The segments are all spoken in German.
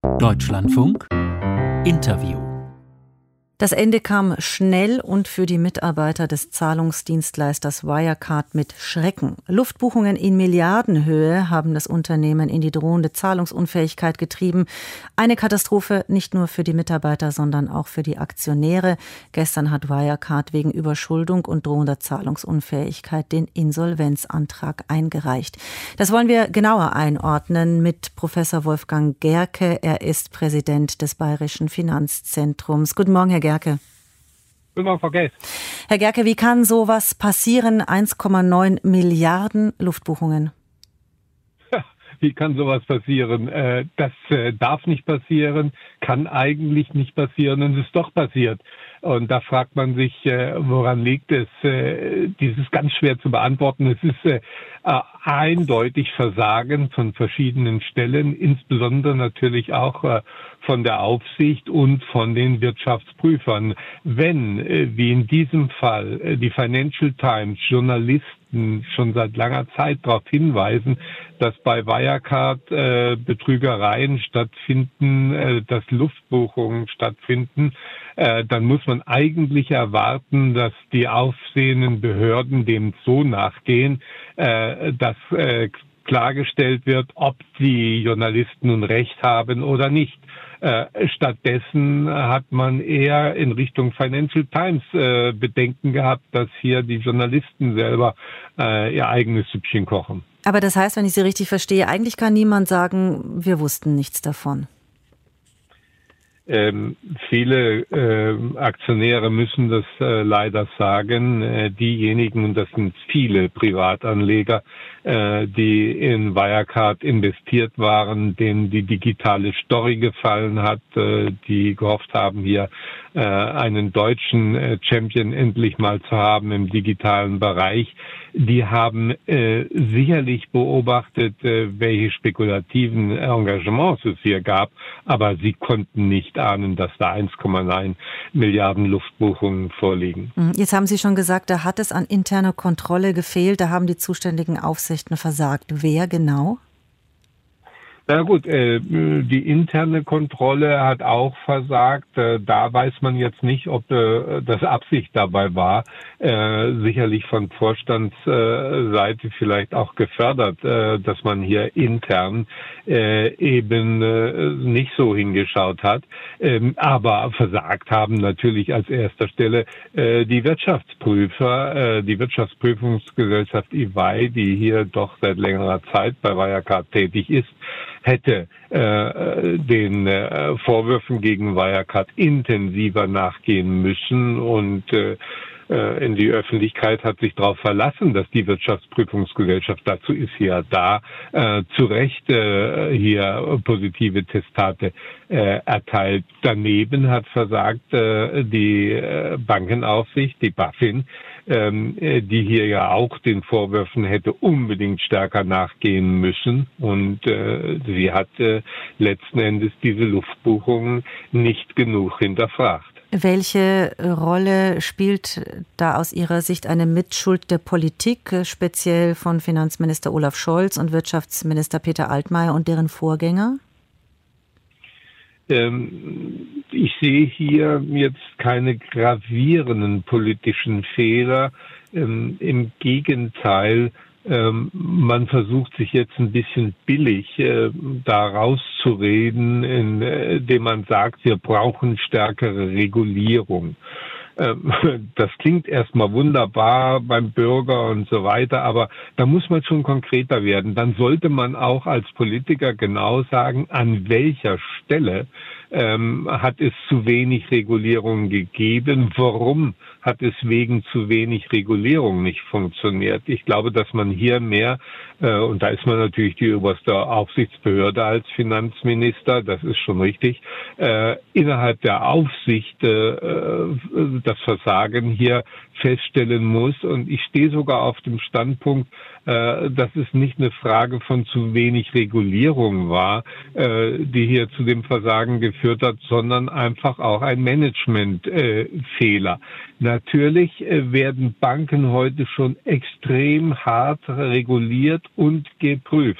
Deutschlandfunk Interview. Das Ende kam schnell und für die Mitarbeiter des Zahlungsdienstleisters Wirecard mit Schrecken. Luftbuchungen in Milliardenhöhe haben das Unternehmen in die drohende Zahlungsunfähigkeit getrieben. Eine Katastrophe nicht nur für die Mitarbeiter, sondern auch für die Aktionäre. Gestern hat Wirecard wegen Überschuldung und drohender Zahlungsunfähigkeit den Insolvenzantrag eingereicht. Das wollen wir genauer einordnen mit Professor Wolfgang Gerke. Er ist Präsident des Bayerischen Finanzzentrums. Guten Morgen, Herr Gerke. Guten Morgen, Frau Geis. Herr Gerke, wie kann sowas passieren? 1,9 Milliarden Luftbuchungen. Wie kann sowas passieren? Das darf nicht passieren, kann eigentlich nicht passieren und ist doch passiert. Und da fragt man sich, woran liegt es? Dies ist ganz schwer zu beantworten. Es ist eindeutig Versagen von verschiedenen Stellen, insbesondere natürlich auch von der Aufsicht und von den Wirtschaftsprüfern. Wenn, wie in diesem Fall, die Financial Times Journalisten schon seit langer Zeit darauf hinweisen, dass bei Wirecard Betrügereien stattfinden, dass Luftbuchungen stattfinden, dann muss man eigentlich erwarten, dass die aufsehenden Behörden dem so nachgehen, dass klargestellt wird, ob die Journalisten nun recht haben oder nicht. Stattdessen hat man eher in Richtung Financial Times Bedenken gehabt, dass hier die Journalisten selber ihr eigenes Süppchen kochen. Aber das heißt, wenn ich Sie richtig verstehe, eigentlich kann niemand sagen, wir wussten nichts davon. Viele Aktionäre müssen das leider sagen. Diejenigen, und das sind viele Privatanleger, die in Wirecard investiert waren, denen die digitale Story gefallen hat, die gehofft haben, hier einen deutschen Champion endlich mal zu haben im digitalen Bereich, die haben sicherlich beobachtet, welche spekulativen Engagements es hier gab, aber sie konnten nicht ahnen, dass da 1,9 Milliarden Luftbuchungen vorliegen. Jetzt haben Sie schon gesagt, da hat es an interner Kontrolle gefehlt, da haben die zuständigen Aufsichten versagt. Wer genau? Na gut, die interne Kontrolle hat auch versagt. Da weiß man jetzt nicht, ob das Absicht dabei war. Sicherlich von Vorstandsseite vielleicht auch gefördert, dass man hier intern eben nicht so hingeschaut hat. Aber versagt haben natürlich als erster Stelle die Wirtschaftsprüfer, die Wirtschaftsprüfungsgesellschaft EY, die hier doch seit längerer Zeit bei Wirecard tätig ist, hätte den Vorwürfen gegen Wirecard intensiver nachgehen müssen und in die Öffentlichkeit hat sich darauf verlassen, dass die Wirtschaftsprüfungsgesellschaft, dazu ist sie ja da, zu Recht hier positive Testate erteilt. Daneben hat versagt die Bankenaufsicht, die BaFin, die hier ja auch den Vorwürfen hätte unbedingt stärker nachgehen müssen. Und sie hat letzten Endes diese Luftbuchungen nicht genug hinterfragt. Welche Rolle spielt da aus Ihrer Sicht eine Mitschuld der Politik, speziell von Finanzminister Olaf Scholz und Wirtschaftsminister Peter Altmaier und deren Vorgänger? Ich sehe hier jetzt keine gravierenden politischen Fehler. Im Gegenteil, man versucht sich jetzt ein bisschen billig da rauszureden, indem man sagt, wir brauchen stärkere Regulierung. Das klingt erstmal wunderbar beim Bürger und so weiter, aber da muss man schon konkreter werden. Dann sollte man auch als Politiker genau sagen, an welcher Stelle hat es zu wenig Regulierung gegeben. Warum hat es wegen zu wenig Regulierung nicht funktioniert? Ich glaube, dass man hier mehr, und da ist man natürlich die oberste Aufsichtsbehörde als Finanzminister, das ist schon richtig, innerhalb der Aufsicht das Versagen hier feststellen muss. Und ich stehe sogar auf dem Standpunkt, dass es nicht eine Frage von zu wenig Regulierung war, die hier zu dem Versagen geführt hat, sondern einfach auch ein Managementfehler. Natürlich werden Banken heute schon extrem hart reguliert und geprüft. Das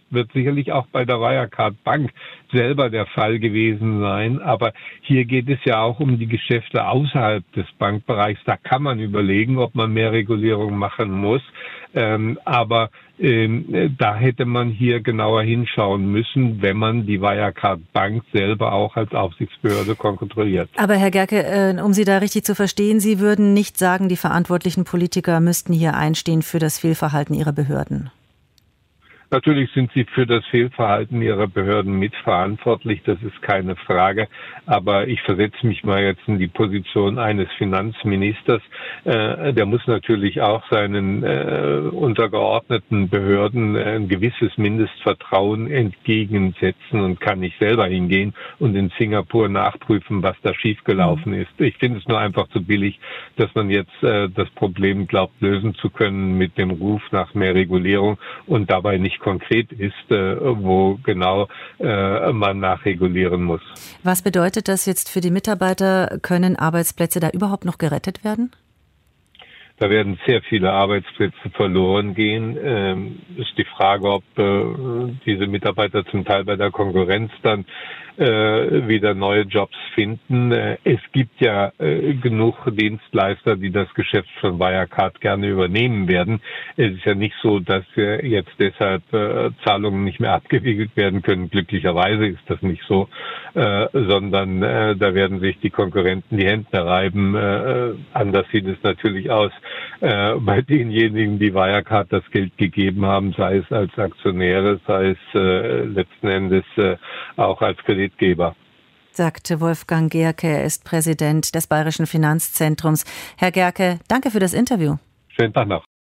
wird sicherlich auch bei der Wirecard Bank selber der Fall gewesen sein. Aber hier geht es ja auch um die Geschäfte außerhalb des Bankbereichs. Da kann man überlegen, ob man mehr Regulierung machen muss. Aber da hätte man hier genauer hinschauen müssen, wenn man die Wirecard Bank selber auch als Aufsichtsbehörde kontrolliert. Aber Herr Gerke, um Sie da richtig zu verstehen, Sie würden nicht sagen, die verantwortlichen Politiker müssten hier einstehen für das Fehlverhalten ihrer Behörden? Natürlich sind sie für das Fehlverhalten ihrer Behörden mitverantwortlich, das ist keine Frage. Aber ich versetze mich mal jetzt in die Position eines Finanzministers. Der muss natürlich auch seinen untergeordneten Behörden ein gewisses Mindestvertrauen entgegensetzen und kann nicht selber hingehen und in Singapur nachprüfen, was da schiefgelaufen ist. Ich finde es nur einfach zu billig, dass man jetzt das Problem glaubt, lösen zu können mit dem Ruf nach mehr Regulierung und dabei nicht konkret ist, wo genau man nachregulieren muss. Was bedeutet das jetzt für die Mitarbeiter? Können Arbeitsplätze da überhaupt noch gerettet werden? Da werden sehr viele Arbeitsplätze verloren gehen. Ist die Frage, ob diese Mitarbeiter zum Teil bei der Konkurrenz dann wieder neue Jobs finden. Es gibt ja genug Dienstleister, die das Geschäft von Wirecard gerne übernehmen werden. Es ist ja nicht so, dass jetzt deshalb Zahlungen nicht mehr abgewickelt werden können. Glücklicherweise ist das nicht so, sondern da werden sich die Konkurrenten die Hände reiben. Anders sieht es natürlich aus bei denjenigen, die Wirecard das Geld gegeben haben, sei es als Aktionäre, sei es letzten Endes auch als Kreditgeber. Sagte Wolfgang Gerke, er ist Präsident des Bayerischen Finanzzentrums. Herr Gerke, danke für das Interview. Schönen Tag noch.